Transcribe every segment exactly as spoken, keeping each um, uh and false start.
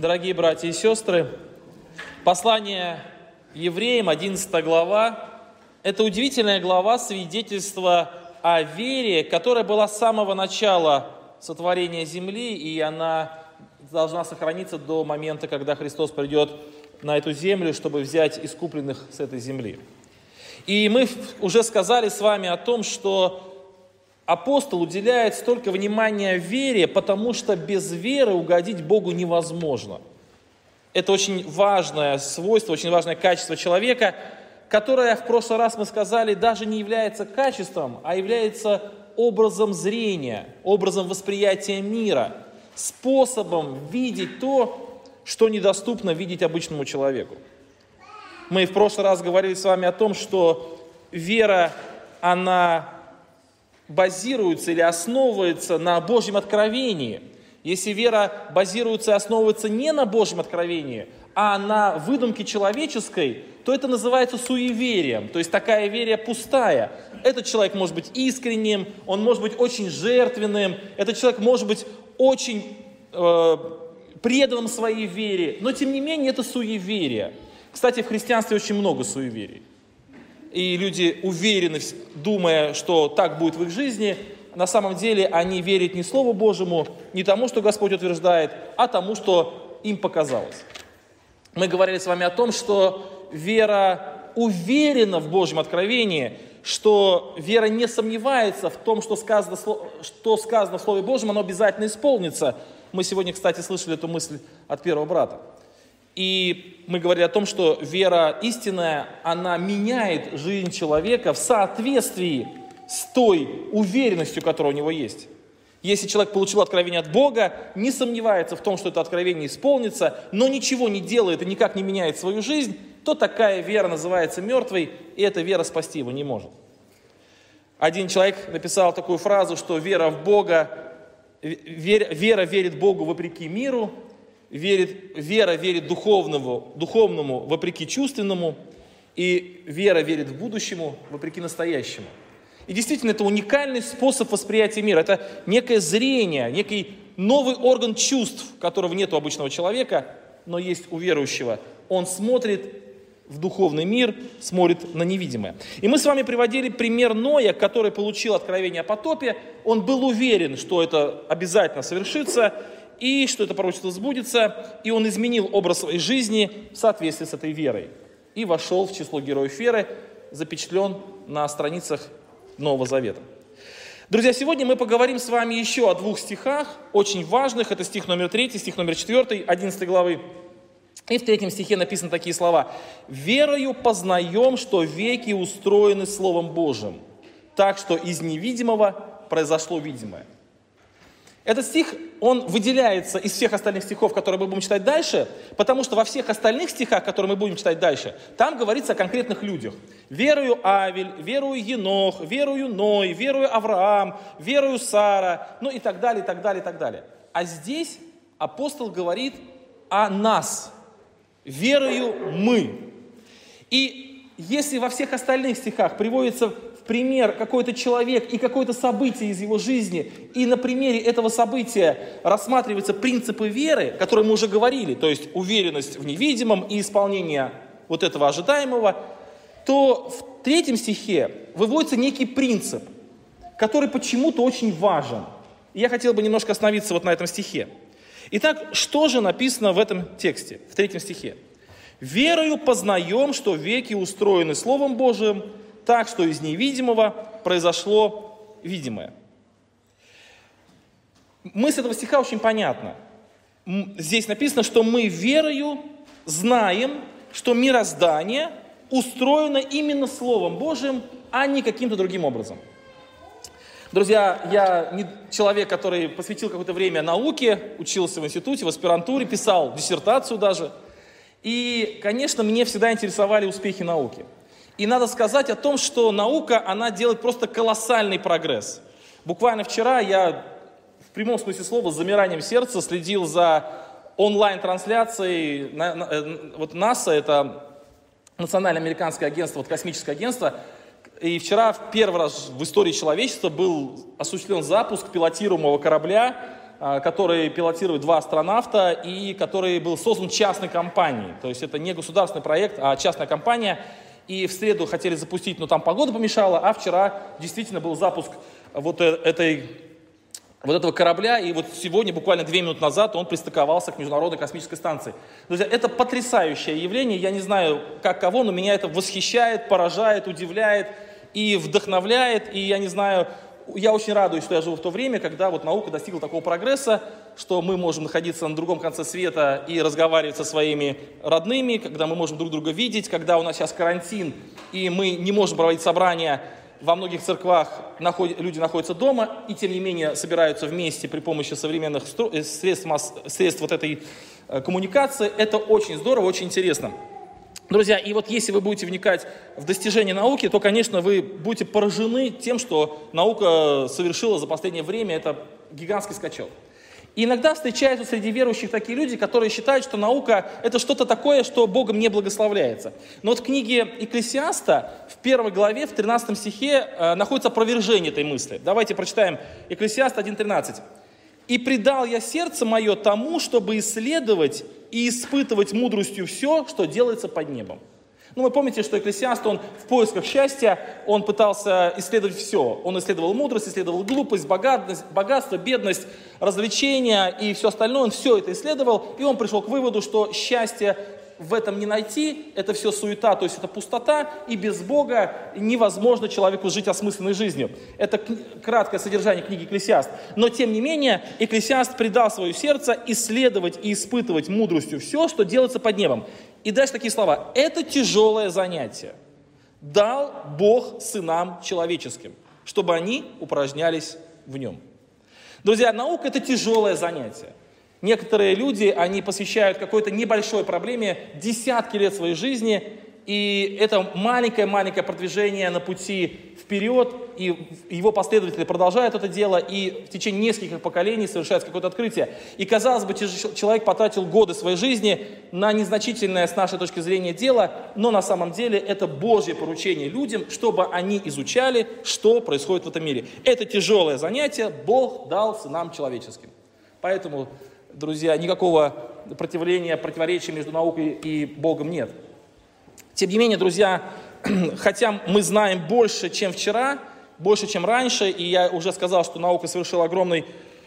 Дорогие братья и сестры, послание евреям, одиннадцатая глава, это удивительная глава свидетельства о вере, которая была с самого начала сотворения земли, и она должна сохраниться до момента, когда Христос придет на эту землю, чтобы взять искупленных с этой земли. И мы уже сказали с вами о том, что апостол уделяет столько внимания вере, потому что без веры угодить Богу невозможно. Это очень важное свойство, очень важное качество человека, которое, в прошлый раз мы сказали, даже не является качеством, а является образом зрения, образом восприятия мира, способом видеть то, что недоступно видеть обычному человеку. Мы в прошлый раз говорили с вами о том, что вера, она базируется или основывается на Божьем откровении. Если вера базируется и основывается не на Божьем откровении, а на выдумке человеческой, то это называется суеверием, то есть такая вера пустая. Этот человек может быть искренним, он может быть очень жертвенным, этот человек может быть очень э, преданным своей вере, но тем не менее это суеверие. Кстати, в христианстве очень много суеверий. И люди уверены, думая, что так будет в их жизни, на самом деле они верят не Слову Божьему, не тому, что Господь утверждает, а тому, что им показалось. Мы говорили с вами о том, что вера уверена в Божьем откровении, что вера не сомневается в том, что сказано, что сказано в Слове Божьем, оно обязательно исполнится. Мы сегодня, кстати, слышали эту мысль от первого брата. И мы говорили о том, что вера истинная, она меняет жизнь человека в соответствии с той уверенностью, которая у него есть. Если человек получил откровение от Бога, не сомневается в том, что это откровение исполнится, но ничего не делает и никак не меняет свою жизнь, то такая вера называется мертвой, и эта вера спасти его не может. Один человек написал такую фразу, что вера в Бога, вера, вера верит Богу вопреки миру, Верит, вера верит духовному, духовному вопреки чувственному, и вера верит в будущему вопреки настоящему. И действительно, это уникальный способ восприятия мира. Это некое зрение, некий новый орган чувств, которого нет у обычного человека, но есть у верующего. Он смотрит в духовный мир, смотрит на невидимое. И мы с вами приводили пример Ноя, который получил откровение о потопе. Он был уверен, что это обязательно совершится, и что это пророчество сбудется, и он изменил образ своей жизни в соответствии с этой верой. И вошел в число героев веры, запечатлен на страницах Нового Завета. Друзья, сегодня мы поговорим с вами еще о двух стихах, очень важных. Это стих номер третий, стих номер четвертый, одиннадцатой главы. И в третьем стихе написаны такие слова. «Верою познаем, что веки устроены Словом Божьим, так что из невидимого произошло видимое». Этот стих, он выделяется из всех остальных стихов, которые мы будем читать дальше, потому что во всех остальных стихах, которые мы будем читать дальше, там говорится о конкретных людях. Верую Авель, верую Енох, верую Ной, верую Авраам, верую Сара, ну и так далее, и так далее, и так далее. А здесь апостол говорит о нас. Верую мы. И если во всех остальных стихах приводится пример какой-то человек и какое-то событие из его жизни, и на примере этого события рассматриваются принципы веры, которые мы уже говорили, то есть уверенность в невидимом и исполнение вот этого ожидаемого, то в третьем стихе выводится некий принцип, который почему-то очень важен. И я хотел бы немножко остановиться вот на этом стихе. Итак, что же написано в этом тексте, в третьем стихе? «Верою познаем, что веки устроены Словом Божиим, так, что из невидимого произошло видимое». Мысль этого стиха очень понятна. Здесь написано, что мы верою знаем, что мироздание устроено именно Словом Божьим, а не каким-то другим образом. Друзья, я не человек, который посвятил какое-то время науке, учился в институте, в аспирантуре, писал диссертацию даже. И, конечно, мне всегда интересовали успехи науки. И надо сказать о том, что наука, она делает просто колоссальный прогресс. Буквально вчера я в прямом смысле слова с замиранием сердца следил за онлайн-трансляцией вот НАСА, это Национальное американское агентство, вот космическое агентство. И вчера в первый раз в истории человечества был осуществлен запуск пилотируемого корабля который пилотирует два астронавта и который был создан частной компанией. То есть это не государственный проект, а частная компания. И в среду хотели запустить, но там погода помешала, а вчера действительно был запуск вот этой, вот этого корабля. И вот сегодня, буквально две минуты назад, он пристыковался к Международной космической станции. Друзья, это потрясающее явление. Я не знаю, как кого, но меня это восхищает, поражает, удивляет и вдохновляет. И я не знаю... Я очень радуюсь, что я живу в то время, когда вот наука достигла такого прогресса, что мы можем находиться на другом конце света и разговаривать со своими родными, когда мы можем друг друга видеть, когда у нас сейчас карантин, и мы не можем проводить собрания. Во многих церквах люди находятся дома, и тем не менее собираются вместе при помощи современных средств, средств вот этой коммуникации. Это очень здорово, очень интересно. Друзья, и вот если вы будете вникать в достижения науки, то, конечно, вы будете поражены тем, что наука совершила за последнее время. Это гигантский скачок. И иногда встречаются среди верующих такие люди, которые считают, что наука – это что-то такое, что Богом не благословляется. Но вот в книге Екклесиаста в первой главе, в тринадцатом стихе э, находится опровержение этой мысли. Давайте прочитаем Екклесиаст один тринадцать. «И предал я сердце мое тому, чтобы исследовать и испытывать мудростью все, что делается под небом». Ну, вы помните, что Екклесиаст, он в поисках счастья, он пытался исследовать все. Он исследовал мудрость, исследовал глупость, богатство, богатство, бедность, развлечения и все остальное. Он все это исследовал, и он пришел к выводу, что счастье в этом не найти, это все суета, то есть это пустота, и без Бога невозможно человеку жить осмысленной жизнью. Это краткое содержание книги Екклесиаст. Но тем не менее, Екклесиаст предал свое сердце исследовать и испытывать мудростью все, что делается под небом. И дальше такие слова. Это тяжелое занятие. Дал Бог сынам человеческим, чтобы они упражнялись в нем. Друзья, наука – это тяжелое занятие. Некоторые люди, они посвящают какой-то небольшой проблеме десятки лет своей жизни, и это маленькое-маленькое продвижение на пути вперед, и его последователи продолжают это дело, и в течение нескольких поколений совершается какое-то открытие. И, казалось бы, человек потратил годы своей жизни на незначительное с нашей точки зрения дело, но на самом деле это Божье поручение людям, чтобы они изучали, что происходит в этом мире. Это тяжелое занятие Бог дал сынам человеческим. Поэтому, друзья, никакого противления, противоречия между наукой и Богом нет. Тем не менее, друзья, хотя мы знаем больше, чем вчера, больше, чем раньше, и я уже сказал, что наука совершила огромный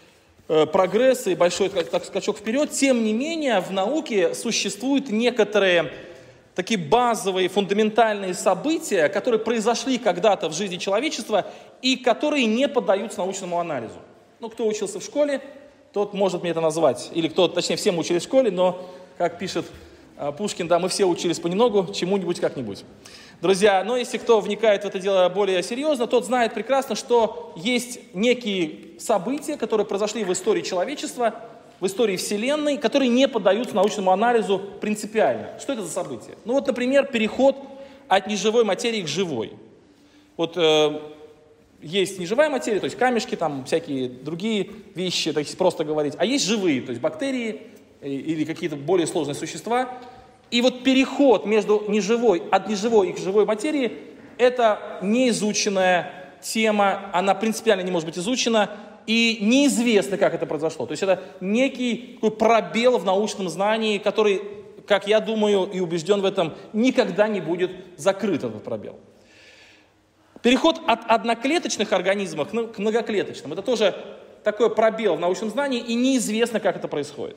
э, прогресс и большой так, скачок вперед, тем не менее, в науке существуют некоторые такие базовые, фундаментальные события, которые произошли когда-то в жизни человечества и которые не поддаются научному анализу. Ну, кто учился в школе, тот может мне это назвать. Или кто, точнее, все мы учились в школе, но, как пишет Пушкин, да, мы все учились понемногу, чему-нибудь как-нибудь. Друзья, но если кто вникает в это дело более серьезно, тот знает прекрасно, что есть некие события, которые произошли в истории человечества, в истории Вселенной, которые не поддаются научному анализу принципиально. Что это за события? Ну вот, например, переход от неживой материи к живой. Вот э, есть неживая материя, то есть камешки, там всякие другие вещи, так если просто говорить, а есть живые, то есть бактерии, или какие-то более сложные существа. И вот переход между неживой, от неживой и к живой материи – это неизученная тема, она принципиально не может быть изучена, и неизвестно, как это произошло. То есть это некий такой пробел в научном знании, который, как я думаю и убежден в этом, никогда не будет закрыт, этот пробел. Переход от одноклеточных организмов к многоклеточным – это тоже такой пробел в научном знании, и неизвестно, как это происходит.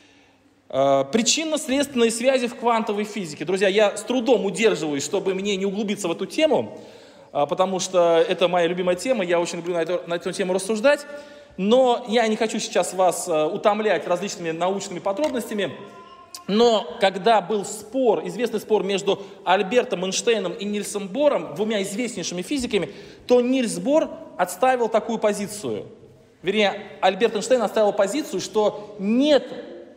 Причинно-следственные связи в квантовой физике. Друзья, я с трудом удерживаюсь, чтобы мне не углубиться в эту тему, потому что это моя любимая тема, я очень люблю на эту, на эту тему рассуждать, но я не хочу сейчас вас утомлять различными научными подробностями, но когда был спор, известный спор между Альбертом Эйнштейном и Нильсом Бором, двумя известнейшими физиками, то Нильс Бор отстаивал такую позицию. Вернее, Альберт Эйнштейн отстаивал позицию, что нет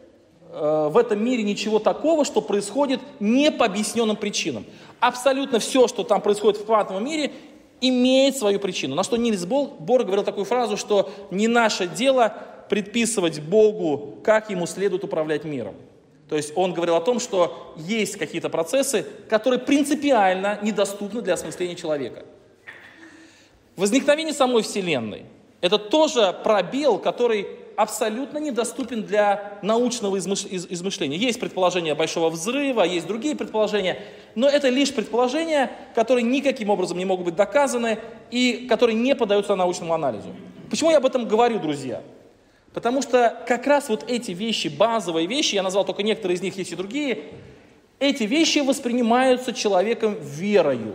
в этом мире ничего такого, что происходит не по объясненным причинам. Абсолютно все, что там происходит в квантовом мире, имеет свою причину. На что Нильс Бор говорил такую фразу, что не наше дело предписывать Богу, как ему следует управлять миром. То есть он говорил о том, что есть какие-то процессы, которые принципиально недоступны для осмысления человека. Возникновение самой Вселенной – это тоже пробел, который абсолютно недоступен для научного измышления. Есть предположение Большого взрыва, есть другие предположения, но это лишь предположения, которые никаким образом не могут быть доказаны и которые не поддаются научному анализу. Почему я об этом говорю, друзья? Потому что как раз вот эти вещи, базовые вещи, я назвал только некоторые из них, есть и другие, эти вещи воспринимаются человеком верою.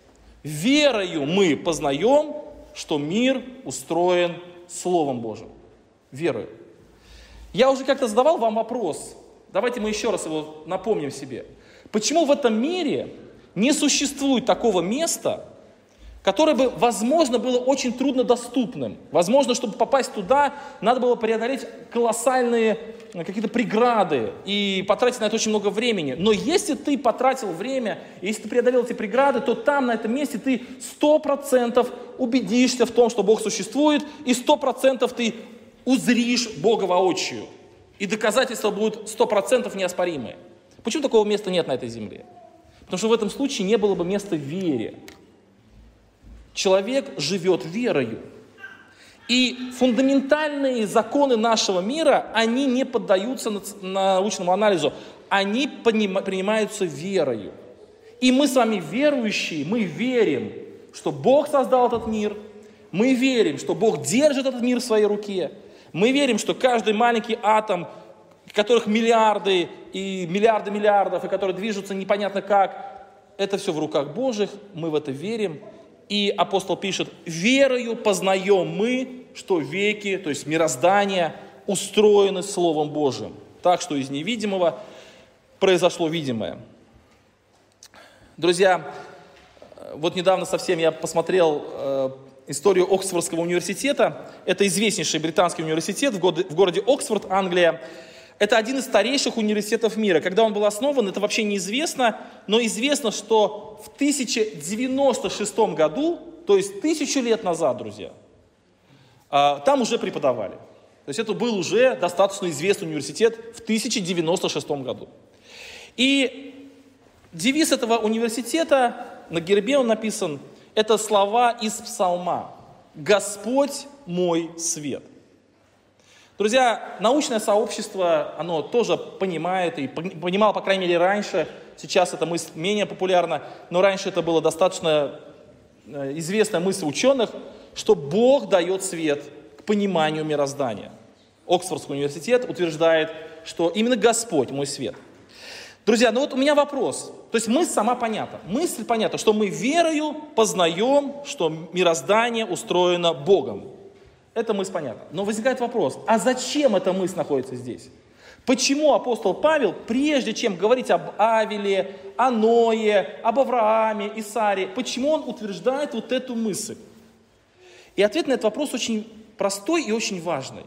Верою мы познаем, что мир устроен Словом Божьим. Верою. Я уже как-то задавал вам вопрос, давайте мы еще раз его напомним себе. Почему в этом мире не существует такого места, которое бы, возможно, было очень труднодоступным? Возможно, чтобы попасть туда, надо было преодолеть колоссальные какие-то преграды и потратить на это очень много времени. Но если ты потратил время, если ты преодолел эти преграды, то там, на этом месте, ты сто процентов убедишься в том, что Бог существует, и сто процентов ты узришь Бога воочию. И доказательства будут сто процентов неоспоримые. Почему такого места нет на этой земле? Потому что в этом случае не было бы места вере. Человек живет верою. И фундаментальные законы нашего мира, они не поддаются научному анализу. Они принимаются верою. И мы с вами верующие, мы верим, что Бог создал этот мир. Мы верим, что Бог держит этот мир в своей руке. Мы верим, что каждый маленький атом, которых миллиарды и миллиарды миллиардов, и которые движутся непонятно как, это все в руках Божьих, мы в это верим. И апостол пишет: верою познаем мы, что веки, то есть мироздание, устроены Словом Божьим, так что из невидимого произошло видимое. Друзья, вот недавно совсем я посмотрел э, историю Оксфордского университета. Это известнейший британский университет в городе, в городе Оксфорд, Англия. Это один из старейших университетов мира. Когда он был основан, это вообще неизвестно, но известно, что в тысяча девяносто шестом году, то есть тысячу лет назад, друзья, там уже преподавали. То есть это был уже достаточно известный университет в тысяча девяносто шестом году. И девиз этого университета, на гербе он написан, это слова из Псалма: «Господь мой свет». Друзья, научное сообщество, оно тоже понимает, и понимало, по крайней мере, раньше, сейчас эта мысль менее популярна, но раньше это была достаточно известная мысль ученых, что Бог дает свет к пониманию мироздания. Оксфордский университет утверждает, что именно Господь мой свет. Друзья, ну вот у меня вопрос. То есть мысль сама понятна. Мысль понятна, что мы верою познаем, что мироздание устроено Богом. Эта мысль понятна. Но возникает вопрос, а зачем эта мысль находится здесь? Почему апостол Павел, прежде чем говорить об Авеле, о Ное, об Аврааме и Саре, почему он утверждает вот эту мысль? И ответ на этот вопрос очень простой и очень важный.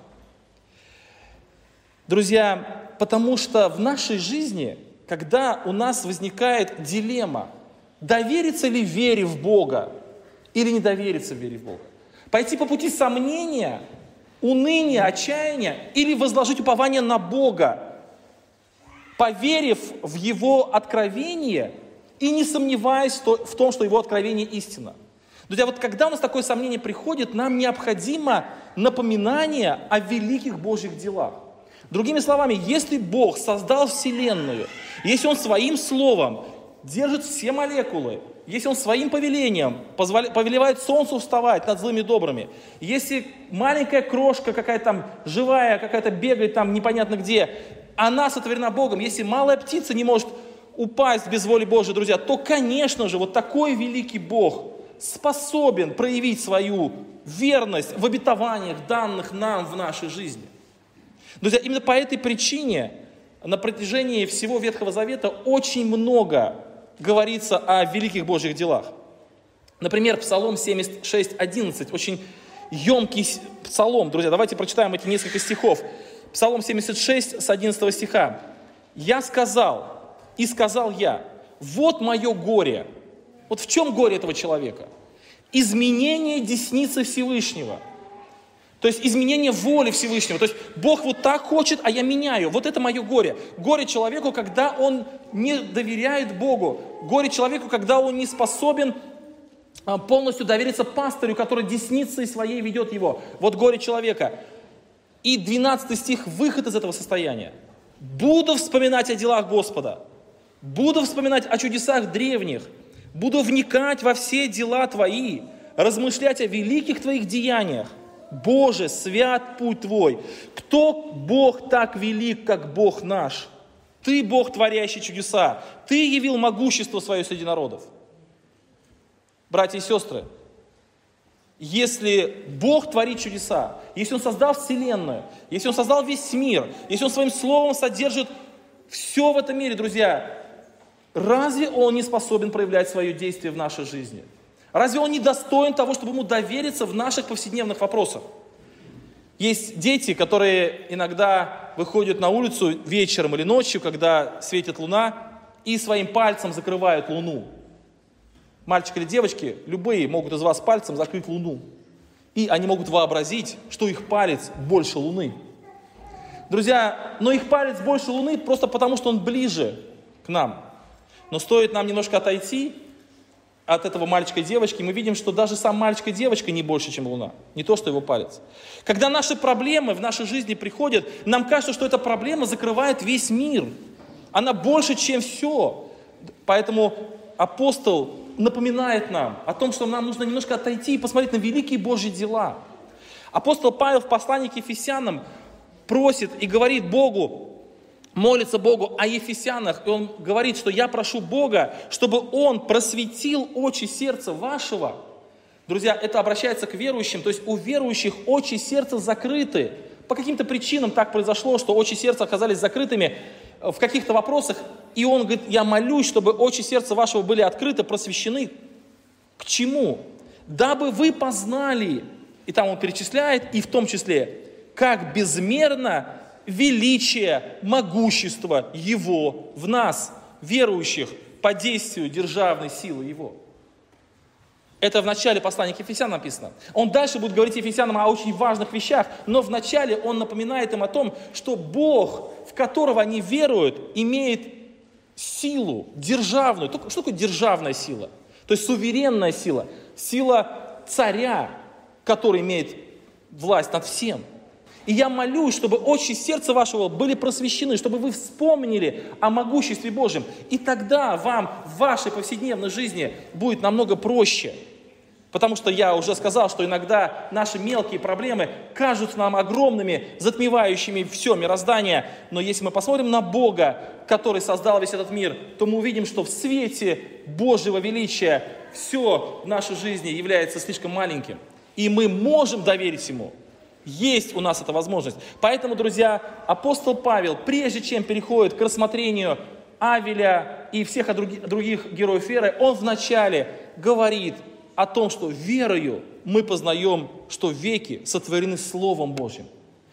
Друзья, потому что в нашей жизни, когда у нас возникает дилемма, довериться ли вере в Бога или не довериться вере в Бога, пойти по пути сомнения, уныния, отчаяния или возложить упование на Бога, поверив в Его откровение и не сомневаясь в том, что Его откровение истина. Друзья, вот когда у нас такое сомнение приходит, нам необходимо напоминание о великих Божьих делах. Другими словами, если Бог создал Вселенную, если Он своим словом держит все молекулы, если Он своим повелением позволя... повелевает солнцу вставать над злыми и добрыми, если маленькая крошка какая-то там живая, какая-то бегает там непонятно где, она сотворена Богом, если малая птица не может упасть без воли Божьей, друзья, то, конечно же, вот такой великий Бог способен проявить свою верность в обетованиях, данных нам в нашей жизни. Друзья, именно по этой причине на протяжении всего Ветхого Завета очень много говорится о великих Божьих делах. Например, Псалом семьдесят шесть одиннадцать, очень емкий псалом. Друзья, давайте прочитаем эти несколько стихов. Псалом семьдесят шесть с одиннадцатого стиха. «Я сказал, и сказал я, вот мое горе». Вот в чем горе этого человека? Изменение десницы Всевышнего. То есть изменение воли Всевышнего. То есть Бог вот так хочет, а я меняю. Вот это мое горе. Горе человеку, когда он не доверяет Богу. Горе человеку, когда он не способен полностью довериться пастырю, который десницей своей ведет его. Вот горе человека. И двенадцатый стих – выход из этого состояния. «Буду вспоминать о делах Господа, буду вспоминать о чудесах древних, буду вникать во все дела Твои, размышлять о великих Твоих деяниях. Боже, свят путь Твой! Кто Бог так велик, как Бог наш? Ты Бог, творящий чудеса, Ты явил могущество Свое среди народов». Братья и сестры, если Бог творит чудеса, если Он создал Вселенную, если Он создал весь мир, если Он Своим Словом содержит все в этом мире, друзья, разве Он не способен проявлять свое действие в нашей жизни? Разве Он не достоин того, чтобы Ему довериться в наших повседневных вопросах? Есть дети, которые иногда выходят на улицу вечером или ночью, когда светит луна, и своим пальцем закрывают луну. Мальчик или девочки, любые могут из вас пальцем закрыть луну. И они могут вообразить, что их палец больше луны. Друзья, но их палец больше луны просто потому, что он ближе к нам. Но стоит нам немножко отойти от этого мальчика и девочки, мы видим, что даже сам мальчик и девочка не больше, чем луна. Не то, что его палец. Когда наши проблемы в нашей жизни приходят, нам кажется, что эта проблема закрывает весь мир. Она больше, чем все. Поэтому апостол напоминает нам о том, что нам нужно немножко отойти и посмотреть на великие Божьи дела. Апостол Павел в послании к Ефесянам просит и говорит Богу, молится Богу о Ефесянах, и он говорит, что я прошу Бога, чтобы Он просветил очи сердца вашего. Друзья, это обращается к верующим, то есть у верующих очи сердца закрыты. По каким-то причинам так произошло, что очи сердца оказались закрытыми в каких-то вопросах, и он говорит, я молюсь, чтобы очи сердца вашего были открыты, просвещены. К чему? Дабы вы познали, и там он перечисляет, и в том числе, как безмерно величие, могущество Его в нас, верующих, по действию державной силы Его. Это в начале послания к Ефесянам написано. Он дальше будет говорить Ефесянам о очень важных вещах, но в начале он напоминает им о том, что Бог, в которого они веруют, имеет силу державную. Что такое державная сила? То есть суверенная сила. Сила царя, который имеет власть над всем. И я молюсь, чтобы очи сердца вашего были просвещены, чтобы вы вспомнили о могуществе Божьем. И тогда вам в вашей повседневной жизни будет намного проще. Потому что я уже сказал, что иногда наши мелкие проблемы кажутся нам огромными, затмевающими все мироздание. Но если мы посмотрим на Бога, который создал весь этот мир, то мы увидим, что в свете Божьего величия все в нашей жизни является слишком маленьким. И мы можем доверить Ему. Есть у нас эта возможность. Поэтому, друзья, апостол Павел, прежде чем переходит к рассмотрению Авеля и всех других, других героев веры, он вначале говорит о том, что верою мы познаем, что веки сотворены Словом Божьим.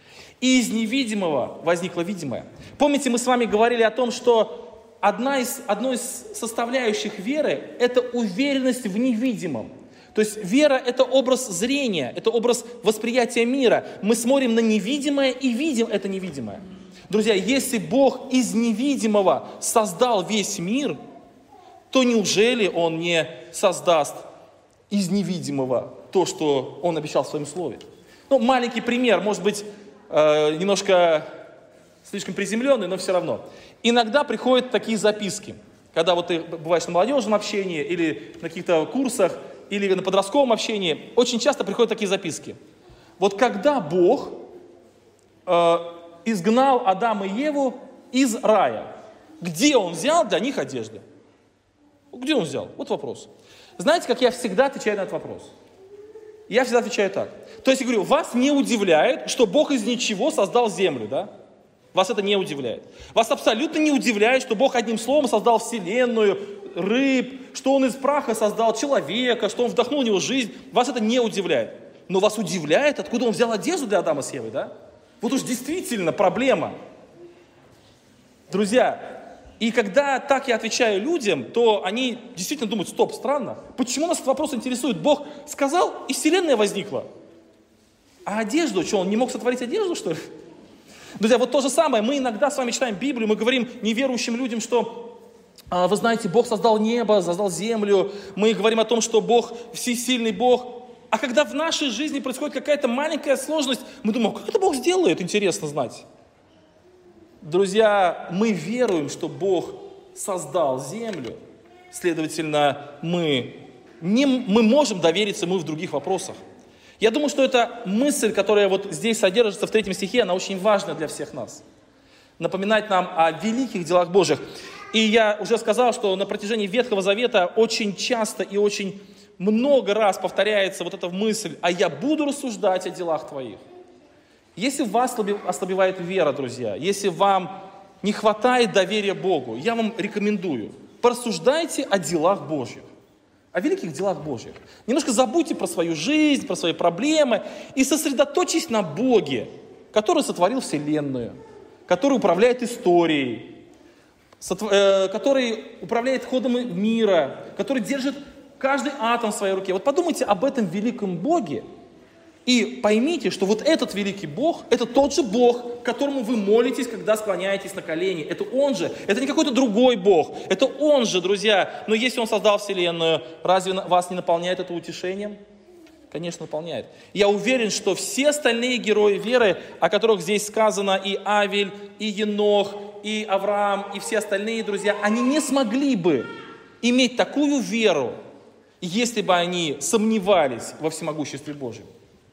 И из невидимого возникло видимое. Помните, мы с вами говорили о том, что одна из, одной из составляющих веры – это уверенность в невидимом. То есть вера – это образ зрения, это образ восприятия мира. Мы смотрим на невидимое и видим это невидимое. Друзья, если Бог из невидимого создал весь мир, то неужели Он не создаст из невидимого то, что Он обещал в Своем Слове? Ну, маленький пример, может быть, э, немножко слишком приземленный, но все равно. Иногда приходят такие записки, когда вот ты бываешь на молодежном общении или на каких-то курсах, или на подростковом общении, очень часто приходят такие записки. Вот когда Бог э, изгнал Адама и Еву из рая, где Он взял для них одежды? Где Он взял? Вот вопрос. Знаете, как я всегда отвечаю на этот вопрос? Я всегда отвечаю так. То есть я говорю, вас не удивляет, что Бог из ничего создал землю, да? Вас это не удивляет. Вас абсолютно не удивляет, что Бог одним словом создал вселенную, рыб, что Он из праха создал человека, что Он вдохнул в него жизнь. Вас это не удивляет. Но вас удивляет, откуда Он взял одежду для Адама с Евой, да? Вот уж действительно проблема. Друзья, и когда так я отвечаю людям, то они действительно думают, стоп, странно. Почему нас этот вопрос интересует? Бог сказал, и вселенная возникла. А одежду, что, Он не мог сотворить одежду, что ли? Друзья, вот то же самое, мы иногда с вами читаем Библию, мы говорим неверующим людям, что, вы знаете, Бог создал небо, создал землю, мы говорим о том, что Бог, всесильный Бог, А когда в нашей жизни происходит какая-то маленькая сложность, мы думаем, как это Бог сделает, интересно знать. Друзья, мы веруем, что Бог создал землю, следовательно, мы, не, мы можем довериться ему в других вопросах. Я думаю, что эта мысль, которая вот здесь содержится в третьем стихе, она очень важна для всех нас. Напоминать нам о великих делах Божьих. И я уже сказал, что на протяжении Ветхого Завета очень часто и очень много раз повторяется вот эта мысль, а я буду рассуждать о делах твоих. Если у вас ослабевает вера, друзья, если вам не хватает доверия Богу, я вам рекомендую, порассуждайте о делах Божьих, о великих делах Божьих. Немножко забудьте про свою жизнь, про свои проблемы и сосредоточьтесь на Боге, который сотворил Вселенную, который управляет историей, который управляет ходом мира, который держит каждый атом в своей руке. Вот подумайте об этом великом Боге и поймите, что вот этот великий Бог, это тот же Бог, которому вы молитесь, когда склоняетесь на колени. Это Он же, это не какой-то другой Бог, это Он же, друзья. Но если Он создал Вселенную, разве вас не наполняет это утешением? Конечно, наполняет. Я уверен, что все остальные герои веры, о которых здесь сказано, и Авель, и Енох, и Авраам, и все остальные, друзья, они не смогли бы иметь такую веру, если бы они сомневались во всемогуществе Божьем.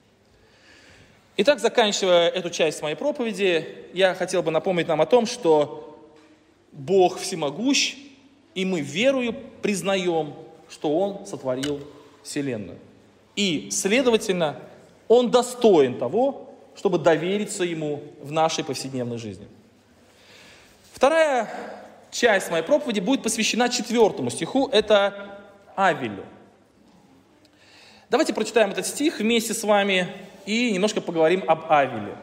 Итак, заканчивая эту часть моей проповеди, я хотел бы напомнить нам о том, что Бог всемогущ, и мы верою признаем, что Он сотворил Вселенную. И, следовательно, Он достоин того, чтобы довериться Ему в нашей повседневной жизни. Вторая часть моей проповеди будет посвящена четвертому стиху, это Авелю. Давайте прочитаем этот стих вместе с вами и немножко поговорим об Авеле.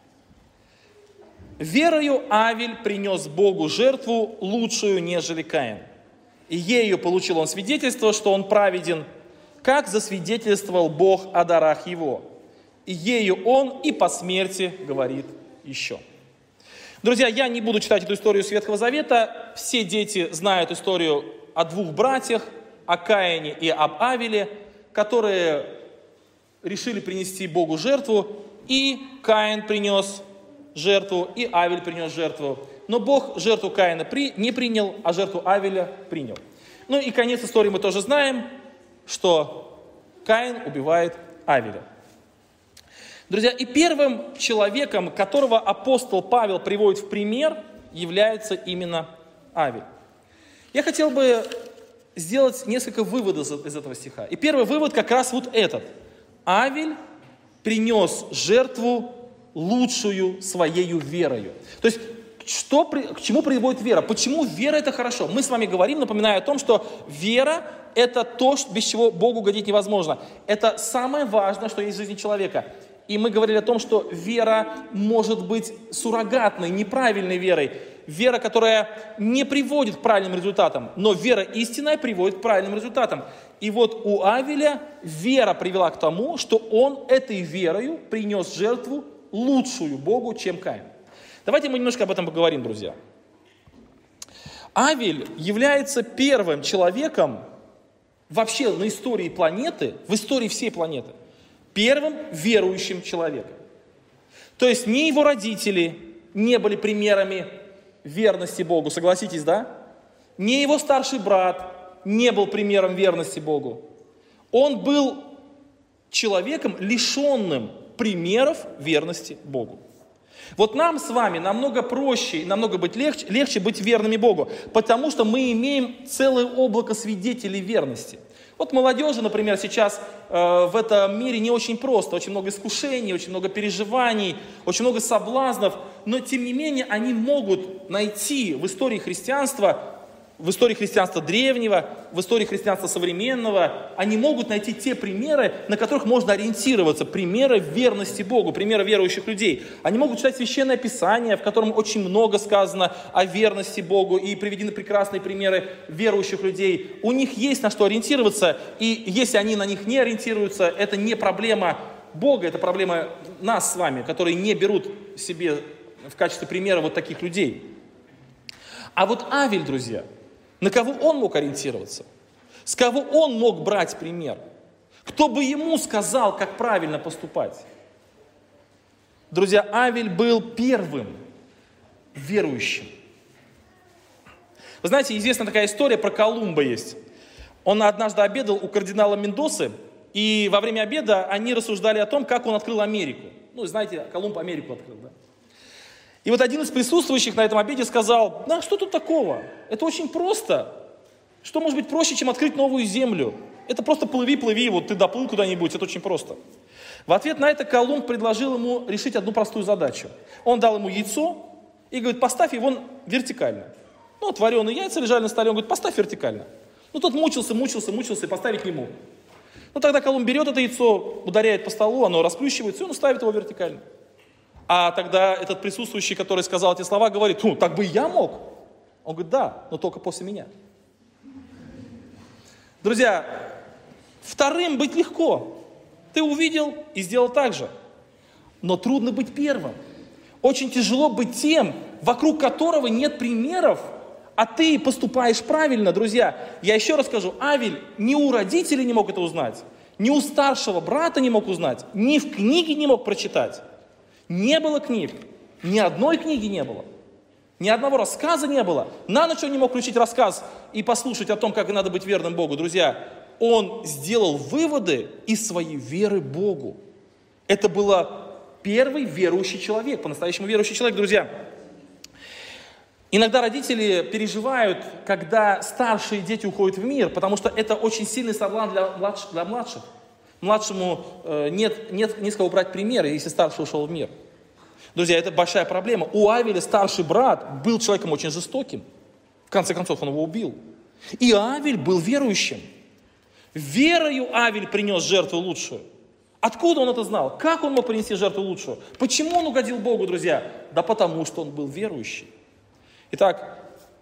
«Верою Авель принес Богу жертву лучшую, нежели Каин. И ею получил он свидетельство, что он праведен, как засвидетельствовал Бог о дарах его. И ею он и по смерти говорит еще». Друзья, я не буду читать эту историю с Ветхого Завета. Все дети знают историю о двух братьях, о Каине и об Авеле, которые решили принести Богу жертву, и Каин принес жертву, и Авель принес жертву. Но Бог жертву Каина при, не принял, а жертву Авеля принял. Ну и конец истории мы тоже знаем, что Каин убивает Авеля. Друзья, и первым человеком, которого апостол Павел приводит в пример, является именно Авель. Я хотел бы сделать несколько выводов из этого стиха. И первый вывод как раз вот этот. Авель принес жертву лучшую своею верою. То есть, что, к чему приводит вера? Почему вера это хорошо? Мы с вами говорим, напоминаю о том, что вера это то, без чего Богу угодить невозможно. Это самое важное, что есть в жизни человека. И мы говорили о том, что вера может быть суррогатной, неправильной верой. Вера, которая не приводит к правильным результатам, но вера истинная приводит к правильным результатам. И вот у Авеля вера привела к тому, что он этой верою принес жертву лучшую Богу, чем Каин. Давайте мы немножко об этом поговорим, друзья. Авель является первым человеком вообще на истории планеты, в истории всей планеты, первым верующим человеком. То есть ни его родители не были примерами верности Богу, согласитесь, да? Ни его старший брат не был примером верности Богу. Он был человеком, лишенным примеров верности Богу. Вот нам с вами намного проще и намного быть легче, легче быть верными Богу, потому что мы имеем целое облако свидетелей верности. Вот молодежи, например, сейчас э, в этом мире не очень просто, очень много искушений, очень много переживаний, очень много соблазнов, но тем не менее они могут найти в истории христианства, в истории христианства древнего, в истории христианства современного, они могут найти те примеры, на которых можно ориентироваться, примеры верности Богу, примеры верующих людей. Они могут читать Священное Писание, в котором очень много сказано о верности Богу и приведены прекрасные примеры верующих людей. У них есть на что ориентироваться, и если они на них не ориентируются, это не проблема Бога, это проблема нас с вами, которые не берут себе в качестве примера вот таких людей. А вот Авель, друзья, на кого он мог ориентироваться? С кого он мог брать пример? кто бы ему сказал, как правильно поступать. Друзья, Авель был первым верующим. Вы знаете, известна такая история про Колумба есть. Он однажды обедал у кардинала Мендосы, и во время обеда они рассуждали о том, как он открыл Америку. Ну, знаете, Колумб Америку открыл, да? И вот один из присутствующих на этом обеде сказал: да, что тут такого? Это очень просто. Что может быть проще, чем открыть новую землю? Это просто плыви, плыви, вот ты доплыл куда-нибудь, это очень просто. В ответ на это Колумб предложил ему решить одну простую задачу. Он дал ему яйцо и говорит: поставь его вертикально. Ну, вот вареные яйца лежали на столе, он говорит: поставь вертикально. Ну, тот мучился, мучился, мучился и поставить не мог. Ну, тогда Колумб берет это яйцо, ударяет по столу, оно расплющивается, и он ставит его вертикально. А тогда этот присутствующий, который сказал эти слова, говорит: ну, так бы и я мог. Он говорит: да, но только после меня. Друзья, вторым быть легко. Ты увидел и сделал так же. Но трудно быть первым. Очень тяжело быть тем, вокруг которого нет примеров, а ты поступаешь правильно, друзья. Я еще раз скажу, Авель ни у родителей не мог это узнать, ни у старшего брата не мог узнать, ни в книге не мог прочитать. Не было книг, ни одной книги не было, ни одного рассказа не было. На ночь он не мог включить рассказ и послушать о том, как надо быть верным Богу. Друзья, он сделал выводы из своей веры Богу. Это был первый верующий человек, по-настоящему верующий человек, друзья. Иногда родители переживают, когда старшие дети уходят в мир, потому что это очень сильный соблазн для младших. Для младших. Младшему э, нет, нет, не с кого брать примеры, если старший ушел в мир. Друзья, это большая проблема. У Авеля старший брат был человеком очень жестоким. В конце концов, он его убил. И Авель был верующим. Верою Авель принес жертву лучшую. Откуда он это знал? Как он мог принести жертву лучшую? Почему он угодил Богу, друзья? Да потому, что он был верующий. Итак,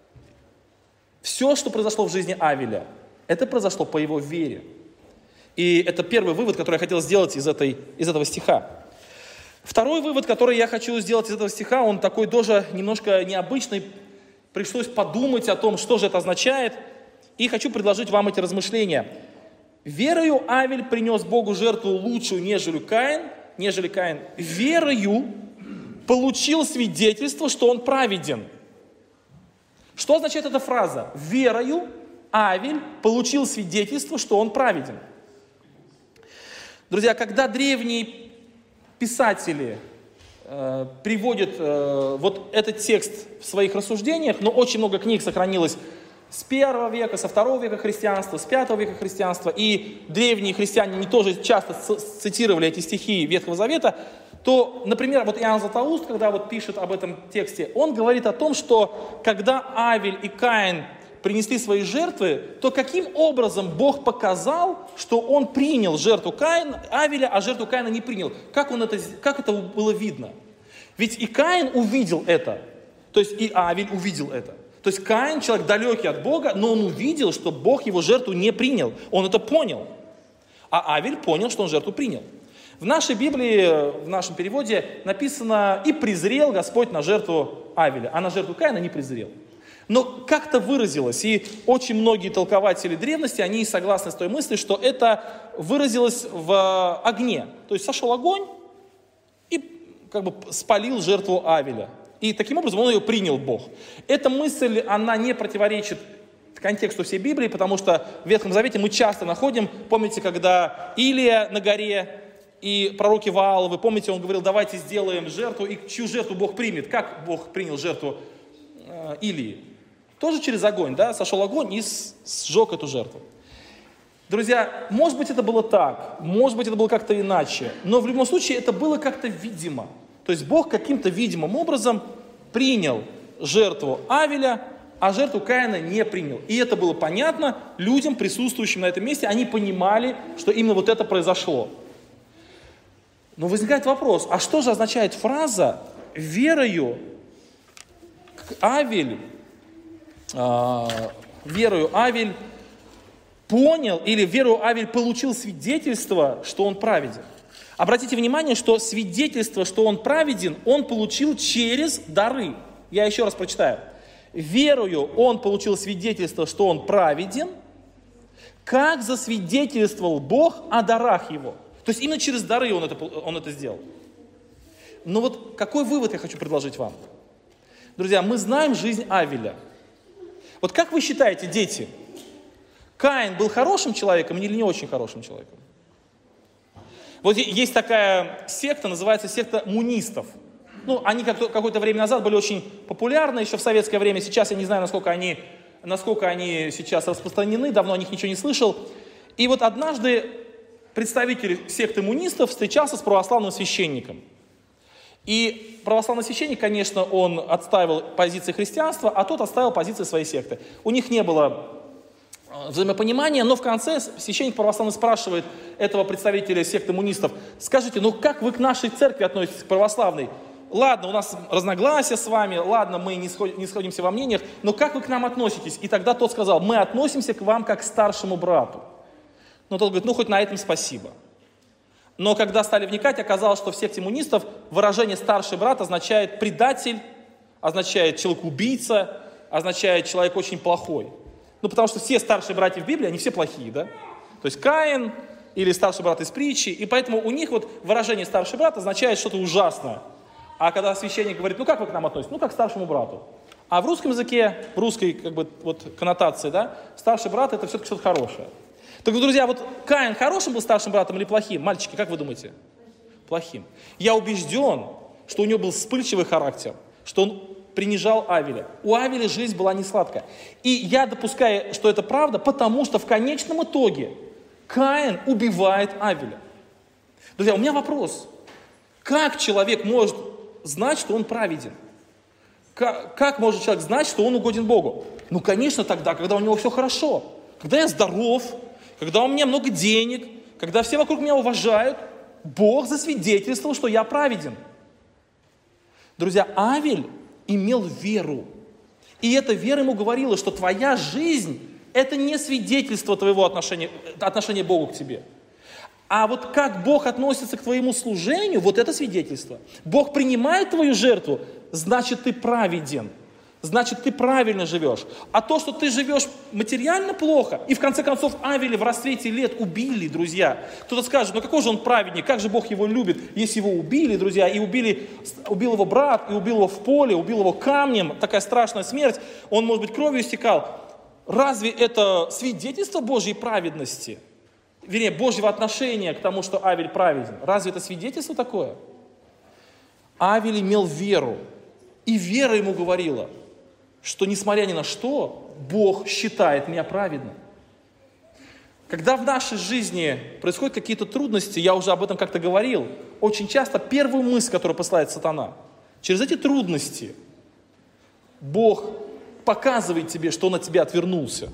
все, что произошло в жизни Авеля, это произошло по его вере. И это первый вывод, который я хотел сделать из, этой, из этого стиха. Второй вывод, который я хочу сделать из этого стиха, он такой тоже немножко необычный. Пришлось подумать о том, что же это означает. И хочу предложить вам эти размышления. Верою Авель принес Богу жертву лучшую, нежели Каин, нежели Каин. Верою получил свидетельство, что он праведен. Что означает эта фраза? Верою Авель получил свидетельство, что он праведен. Друзья, когда древние писатели э, приводят э, вот этот текст в своих рассуждениях, но очень много книг сохранилось с первого века, со второго века христианства, с пятого века христианства, и древние христиане не тоже часто цитировали эти стихи Ветхого Завета, то, например, вот Иоанн Златоуст, когда вот пишет об этом тексте, он говорит о том, что когда Авель и Каин принесли свои жертвы, то каким образом Бог показал, что он принял жертву Каина, Авеля, а жертву Каина не принял? Как, он это, как это было видно? Ведь и Каин увидел это, то есть и Авель увидел это. То есть Каин, человек далекий от Бога, но он увидел, что Бог его жертву не принял. Он это понял. А Авель понял, что он жертву принял. В нашей Библии, в нашем переводе написано: «И презрел Господь на жертву Авеля», а на жертву Каина не презрел. Но как-то выразилось, и очень многие толкователи древности, они согласны с той мыслью, что это выразилось в огне. То есть сошел огонь и как бы спалил жертву Авеля. И таким образом он ее принял, Бог. Эта мысль, она не противоречит контексту всей Библии, потому что в Ветхом Завете мы часто находим, помните, когда Илия на горе и пророки Ваала, вы помните, он говорил: давайте сделаем жертву, и чью жертву Бог примет? Как Бог принял жертву э, Илии? Тоже через огонь, да? Сошел огонь и сжег эту жертву. Друзья, может быть, это было так, может быть, это было как-то иначе, но в любом случае это было как-то видимо. То есть Бог каким-то видимым образом принял жертву Авеля, а жертву Каина не принял. И это было понятно людям, присутствующим на этом месте. Они понимали, что именно вот это произошло. Но возникает вопрос: а что же означает фраза «верою Авель, э, верою Авель понял» или «верою Авель получил свидетельство, что он праведен»? Обратите внимание, что свидетельство, что он праведен, он получил через дары. Я еще раз прочитаю. Верою он получил свидетельство, что он праведен, как засвидетельствовал Бог о дарах его. То есть именно через дары он это, он это сделал. Но вот какой вывод я хочу предложить вам? Друзья, мы знаем жизнь Авеля. Вот как вы считаете, дети, Каин был хорошим человеком или не очень хорошим человеком? Вот есть такая секта, называется секта мунистов. Ну, они какое-то время назад были очень популярны, еще в советское время. Сейчас я не знаю, насколько они, насколько они сейчас распространены, давно о них ничего не слышал. И вот однажды представитель секты мунистов встречался с православным священником. И православный священник, конечно, он отстаивал позиции христианства, а тот отстаивал позиции своей секты. У них не было взаимопонимания, но в конце священник православный спрашивает этого представителя секты мунистов: скажите, ну как вы к нашей церкви относитесь, к православной? Ладно, у нас разногласия с вами, ладно, мы не, сход, не сходимся во мнениях, но как вы к нам относитесь? И тогда тот сказал: мы относимся к вам как к старшему брату. Но тот говорит: ну хоть на этом спасибо. Но когда стали вникать, оказалось, что в секте мунистов выражение «старший брат» означает предатель, означает человек-убийца, означает человек очень плохой. Ну, потому что все старшие братья в Библии, они все плохие, да? То есть Каин или старший брат из притчи, и поэтому у них вот выражение «старший брат» означает что-то ужасное. А когда священник говорит: ну как вы к нам относитесь? Ну как к старшему брату. А в русском языке, в русской как бы вот коннотации, да, старший брат — это все-таки что-то хорошее. Так, друзья, вот Каин хорошим был старшим братом или плохим? Мальчики, как вы думаете? Плохим. Я убежден, что у него был вспыльчивый характер, что он принижал Авеля. У Авеля жизнь была не сладкая. И я допускаю, что это правда, потому что в конечном итоге Каин убивает Авеля. Друзья, у меня вопрос. Как человек может знать, что он праведен? Как, как может человек знать, что он угоден Богу? Ну, конечно, тогда, когда у него все хорошо. Когда я здоров, когда у меня много денег, когда все вокруг меня уважают, Бог засвидетельствовал, что я праведен. Друзья, Авель имел веру. И эта вера ему говорила, что твоя жизнь – это не свидетельство твоего отношения, отношения Богу к тебе. А вот как Бог относится к твоему служению, вот это свидетельство. Бог принимает твою жертву, значит, ты праведен. Значит, ты правильно живешь. А то, что ты живешь материально плохо, и в конце концов Авеля в расцвете лет убили, друзья. Кто-то скажет: ну какой же он праведник, как же Бог его любит, если его убили, друзья, и убили, убил его брат, и убил его в поле, убил его камнем, такая страшная смерть, он, может быть, кровью истекал. Разве это свидетельство Божьей праведности? Вернее, Божьего отношения к тому, что Авель праведен. Разве это свидетельство такое? Авель имел веру, и вера ему говорила, что, несмотря ни на что, Бог считает меня праведным. Когда в нашей жизни происходят какие-то трудности, я уже об этом как-то говорил, очень часто первую мысль, которую посылает сатана, через эти трудности Бог показывает тебе, что Он от тебя отвернулся.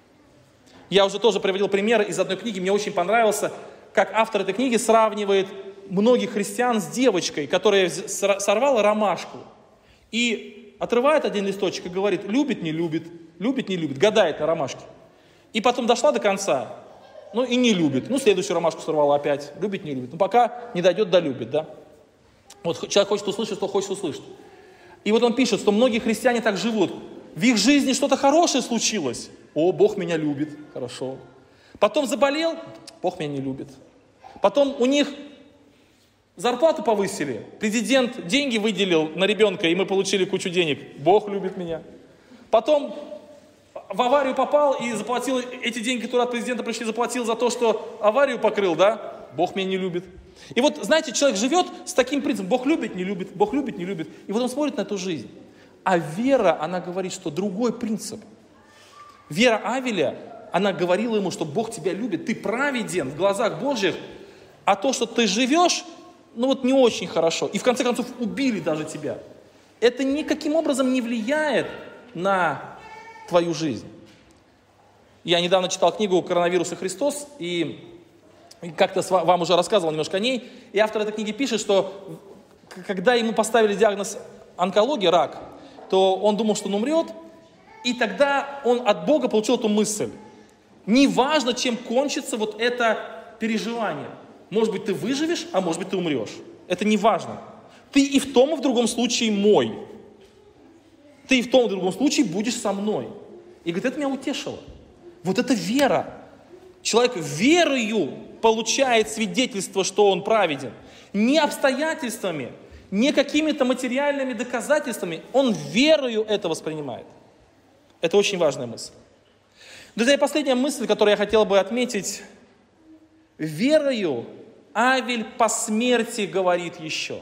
Я уже тоже приводил пример из одной книги, мне очень понравился, как автор этой книги сравнивает многих христиан с девочкой, которая сорвала ромашку. И отрывает один листочек и говорит: любит, не любит, любит, не любит, гадает на ромашке. И потом дошла до конца, ну и не любит. Ну, следующую ромашку сорвала опять, любит, не любит. Ну, пока не дойдет до любит, да. Вот человек хочет услышать, что хочет услышать. И вот он пишет, что многие христиане так живут. В их жизни что-то хорошее случилось. О, Бог меня любит, хорошо. Потом заболел, Бог меня не любит. Потом у них зарплату повысили, президент деньги выделил на ребенка, и мы получили кучу денег. Бог любит меня. Потом в аварию попал и заплатил эти деньги, которые от президента пришли, заплатил за то, что аварию покрыл, да? Бог меня не любит. И вот, знаете, человек живет с таким принципом: Бог любит, не любит, Бог любит, не любит. И вот он смотрит на эту жизнь. А вера, она говорит, что другой принцип. Вера Авеля, она говорила ему, что Бог тебя любит, ты праведен в глазах Божьих, а то, что ты живешь, ну вот не очень хорошо, и в конце концов убили даже тебя, это никаким образом не влияет на твою жизнь. Я недавно читал книгу «Коронавирус и Христос», и как-то вам уже рассказывал немножко о ней, и автор этой книги пишет, что когда ему поставили диагноз онкология, рак, то он думал, что он умрет, и тогда он от Бога получил эту мысль: неважно, чем кончится вот это переживание. Может быть, ты выживешь, а может быть, ты умрешь. Это не важно. Ты и в том, и в другом случае мой. Ты и в том, и в другом случае будешь со мной. И говорит, это меня утешило. Вот эта вера. Человек верою получает свидетельство, что он праведен. Не обстоятельствами, не какими-то материальными доказательствами. Он верою это воспринимает. Это очень важная мысль. Друзья, и последняя мысль, которую я хотел бы отметить. Верою Авель по смерти говорит еще.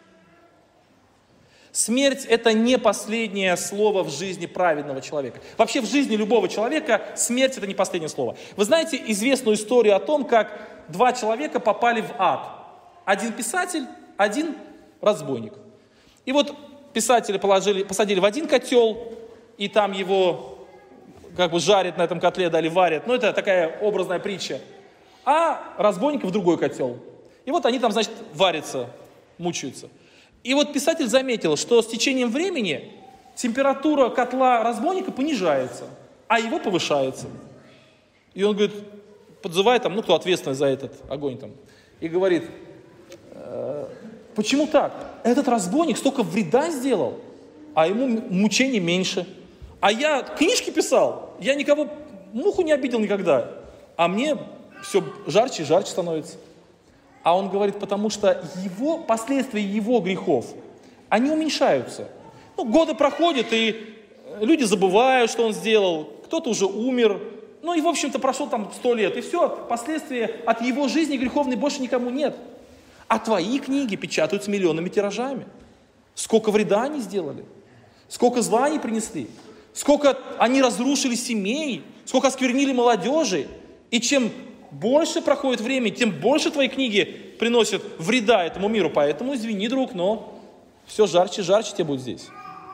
Смерть – это не последнее слово в жизни праведного человека. Вообще в жизни любого человека смерть – это не последнее слово. Вы знаете известную историю о том, как два человека попали в ад. Один писатель, один разбойник. И вот писателя положили, посадили в один котел, и там его как бы жарят на этом котле, дали варят. Ну, это такая образная притча. А разбойника в другой котел. И вот они там, значит, варятся, мучаются. И вот писатель заметил, что с течением времени температура котла разбойника понижается, а его повышается. И он говорит, подзывает там, ну, кто ответственный за этот огонь там, и говорит, э, почему так? Этот разбойник столько вреда сделал, а ему мучений меньше. А я книжки писал, я никого, муху не обидел никогда, а мне все жарче и жарче становится. А он говорит, потому что его, последствия его грехов, они уменьшаются. Ну, годы проходят, и люди забывают, что он сделал, кто-то уже умер, ну и, в общем-то, прошло там сто лет, и все, последствия от его жизни греховной больше никому нет. А твои книги печатаются миллионными тиражами. Сколько вреда они сделали, сколько зла они принесли, сколько они разрушили семей, сколько осквернили молодежи, и чем больше проходит время, тем больше твои книги приносят вреда этому миру. Поэтому, извини, друг, но все жарче и жарче тебе будет здесь.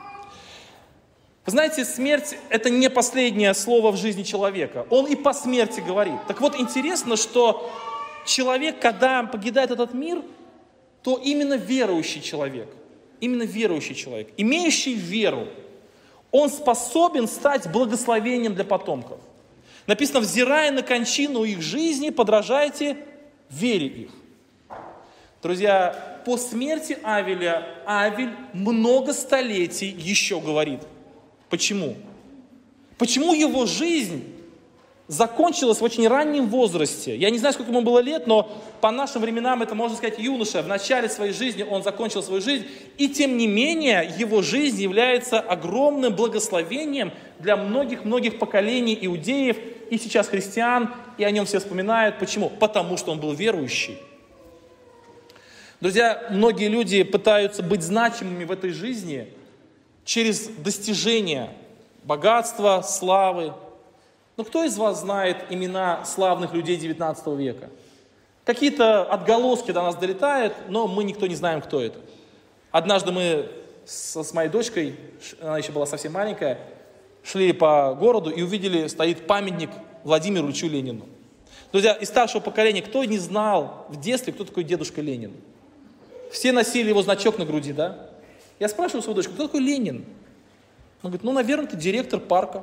Вы знаете, смерть – это не последнее слово в жизни человека. Он и по смерти говорит. Так вот, интересно, что человек, когда покидает этот мир, то именно верующий человек, именно верующий человек, имеющий веру, он способен стать благословением для потомков. Написано, взирая на кончину их жизни, подражайте вере их. Друзья, по смерти Авеля, Авель много столетий еще говорит. Почему? Почему его жизнь закончилась в очень раннем возрасте? Я не знаю, сколько ему было лет, но по нашим временам это, можно сказать, юноша. В начале своей жизни он закончил свою жизнь, и тем не менее его жизнь является огромным благословением для многих-многих поколений иудеев и сейчас христиан, и о нем все вспоминают. Почему? Потому что он был верующий. Друзья, многие люди пытаются быть значимыми в этой жизни через достижения богатства, славы. Но кто из вас знает имена славных людей девятнадцатого века? Какие-то отголоски до нас долетают, но мы никто не знаем, кто это. Однажды мы с, с моей дочкой, она еще была совсем маленькая, шли по городу и увидели, стоит памятник Владимиру Ильичу Ленину. Друзья, из старшего поколения, кто не знал в детстве, кто такой дедушка Ленин? Все носили его значок на груди, да? Я спрашиваю свою дочку, кто такой Ленин? Она говорит, ну, наверное, ты директор парка.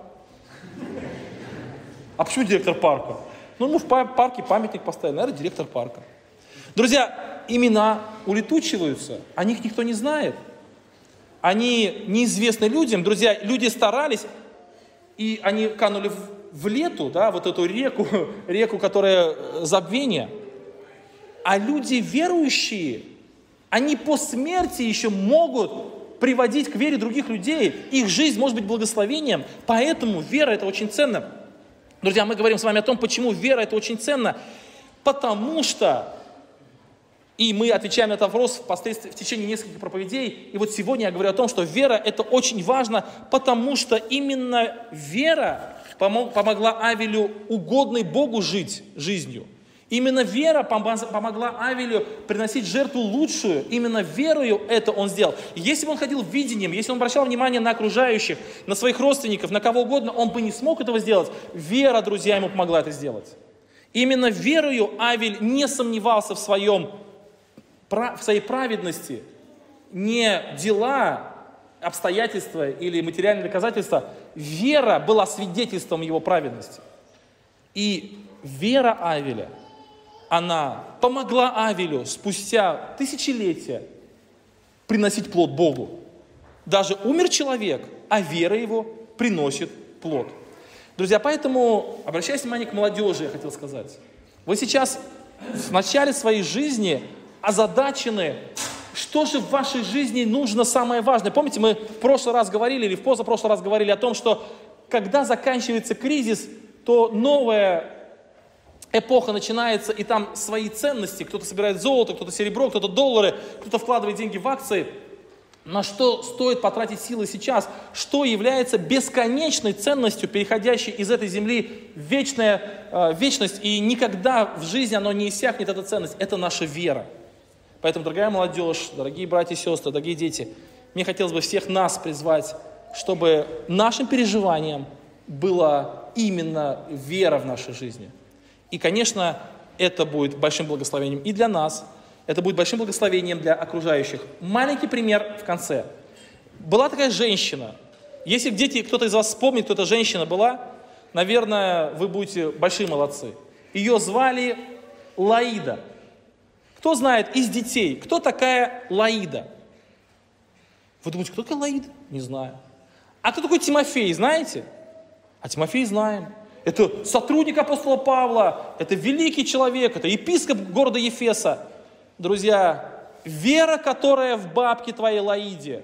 А почему директор парка? Ну, ему в парке памятник поставили, наверное, директор парка. Друзья, имена улетучиваются, о них никто не знает. Они неизвестны людям. Друзья, люди старались, и они канули в, в лету, да, вот эту реку, реку, которая забвение. А люди верующие, они по смерти еще могут приводить к вере других людей. Их жизнь может быть благословением, поэтому вера – это очень ценно. Друзья, мы говорим с вами о том, почему вера – это очень ценно. Потому что, и мы отвечаем на этот вопрос впоследствии в течение нескольких проповедей, и вот сегодня я говорю о том, что вера – это очень важно, потому что именно вера помогла Авелю угодной Богу жить жизнью. Именно вера помогла Авелю приносить жертву лучшую. Именно верою это он сделал. Если бы он ходил видением, если он обращал внимание на окружающих, на своих родственников, на кого угодно, он бы не смог этого сделать. Вера, друзья, ему помогла это сделать. Именно верою Авель не сомневался в, своем, в своей праведности. Не дела, обстоятельства или материальные доказательства. Вера была свидетельством его праведности. И вера Авеля, она помогла Авелю спустя тысячелетия приносить плод Богу. Даже умер человек, а вера его приносит плод. Друзья, поэтому обращаясь внимание к молодежи, я хотел сказать. Вы сейчас в начале своей жизни озадачены, что же в вашей жизни нужно самое важное. Помните, мы в прошлый раз говорили, или в позапрошлый раз говорили о том, что когда заканчивается кризис, то новая эпоха начинается, и там свои ценности. Кто-то собирает золото, кто-то серебро, кто-то доллары, кто-то вкладывает деньги в акции. На что стоит потратить силы сейчас? Что является бесконечной ценностью, переходящей из этой земли в вечная, э, вечность, и никогда в жизни оно не иссякнет, эта ценность? Это наша вера. Поэтому, дорогая молодежь, дорогие братья и сестры, дорогие дети, мне хотелось бы всех нас призвать, чтобы нашим переживанием была именно вера в нашей жизни. И, конечно, это будет большим благословением и для нас, это будет большим благословением для окружающих. Маленький пример в конце. Была такая женщина. Если дети, кто-то из вас вспомнит, кто эта женщина была, наверное, вы будете большие молодцы. Ее звали Лаида. Кто знает из детей, кто такая Лаида? Вы думаете, кто такая Лаида? Не знаю. А кто такой Тимофей, знаете? А Тимофей знаем. Это сотрудник апостола Павла, это великий человек, это епископ города Ефеса. Друзья, вера, которая в бабке твоей Лаиде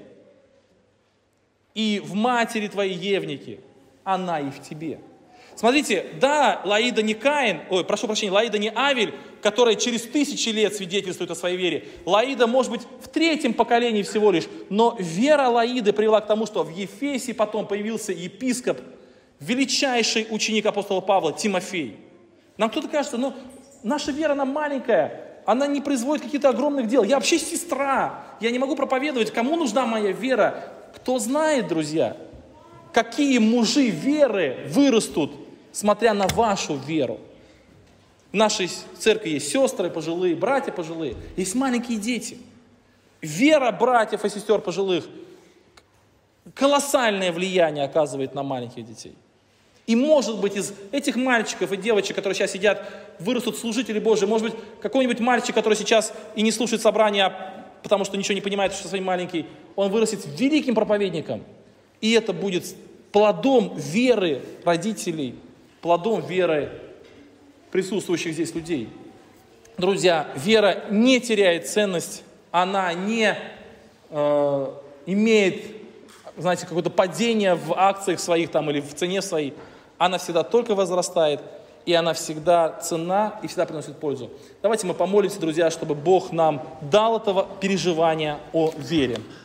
и в матери твоей Евнике, она и в тебе. Смотрите, да, Лаида не Каин, ой, прошу прощения, Лаида не Авель, который через тысячи лет свидетельствует о своей вере. Лаида, может быть, в третьем поколении всего лишь, но вера Лаиды привела к тому, что в Ефесе потом появился епископ, величайший ученик апостола Павла, Тимофей. Нам кто-то кажется, ну, наша вера, она маленькая, она не производит каких-то огромных дел. Я вообще сестра, я не могу проповедовать, кому нужна моя вера? Кто знает, друзья, какие мужи веры вырастут, смотря на вашу веру. В нашей церкви есть сестры пожилые, братья пожилые, есть маленькие дети. Вера братьев и сестер пожилых колоссальное влияние оказывает на маленьких детей. И может быть из этих мальчиков и девочек, которые сейчас сидят, вырастут служители Божии. Может быть какой-нибудь мальчик, который сейчас и не слушает собрания, потому что ничего не понимает, что своим маленький, он вырастет великим проповедником. И это будет плодом веры родителей, плодом веры присутствующих здесь людей. Друзья, вера не теряет ценность, она не э, имеет, знаете, какое-то падение в акциях своих там или в цене своей. Она всегда только возрастает, и она всегда ценна и всегда приносит пользу. Давайте мы помолимся, друзья, чтобы Бог нам дал этого переживания о вере.